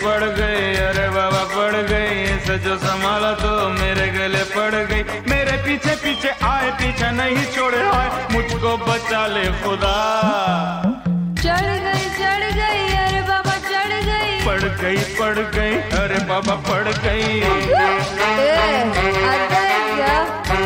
पड़ गई, अरे बाबा पड़ गई, इसे जो संभाला तो मेरे गले पड़ गई। मेरे पीछे पीछे आए, पीछा नहीं छोड़े आए, मुझको बचा ले खुदा। चढ़ गई अरे बाबा चढ़ गई, पड़ गई अरे बाबा पड़ गई। आता है क्या?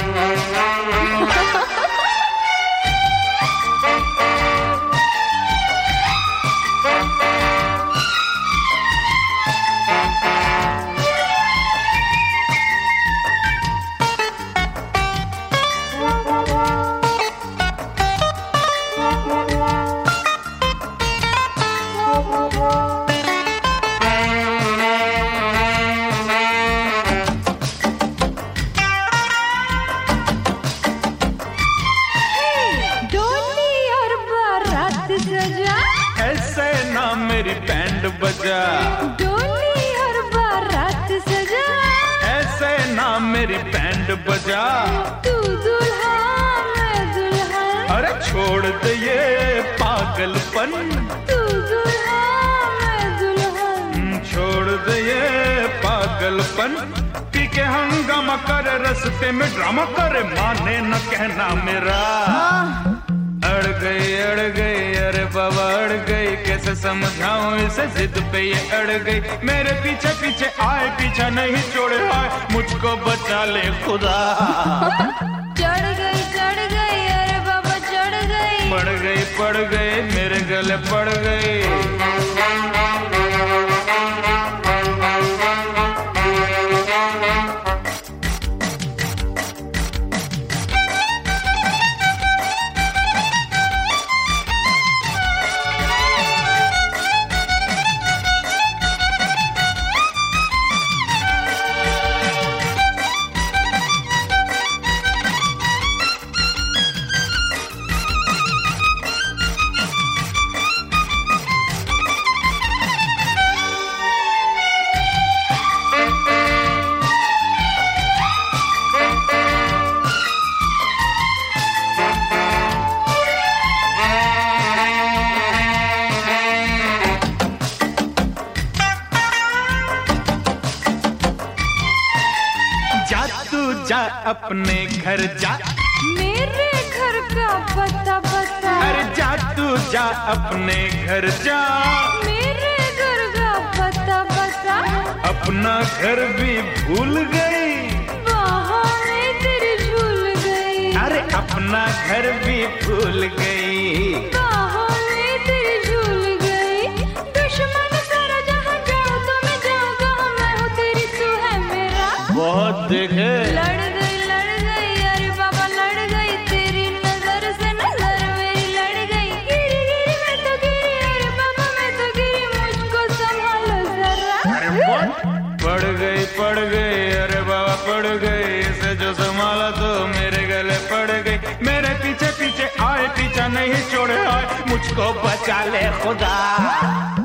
ऐसे ना मेरी बैंड बजा, डोली हर बारात सजा, ऐसे ना मेरी बैंड बजा। तू दुल्हा मैं दुल्हन, अरे छोड़ दे ये पागलपन, तू दुल्हा मैं दुल्हन, छोड़ दे ये पागलपन। पी के हंगामा करे, रस्ते में ड्रामा करे, माने न कहना मेरा। अड़ गई अरे बाबा अड़ गई, कैसे समझाऊं इसे, जिद पे ये अड़ गई। मेरे पीछे पीछे आए, पीछा नहीं छोड़े आए, मुझको बचा ले खुदा। चढ़ गई अरे बाबा चढ़ गई, पड़ गई मेरे गले पड़ गई। जा अपने घर जा, मेरे घर का पता बता। अरे जा तू जा अपने घर जा, मेरे घर का पता बता। अपना घर भी भूल गई, बहाने तेरी झूल गई। अरे अपना घर भी भूल गई, बहाने तेरी झूल गई। दुश्मन सारा जहां जाऊं तो मैं जाऊंगा, मैं हूँ तेरी तू है मेरा। बहुत देखे लड़ गई अरे बाबा लड़ गई, तेरी नजर से नजर मेरी लड़ गई। गिरी मैं तो गिरी अरे बाबा मैं तो गिरी, मुझको संभालो जरा। अरे पड़ गई अरे बाबा पड़ गई, इसे जो संभाला तो मेरे गले पड़ गई। मेरे पीछे पीछे आए, पीछा नहीं छोड़े आए, मुझको बचा ले खुदा।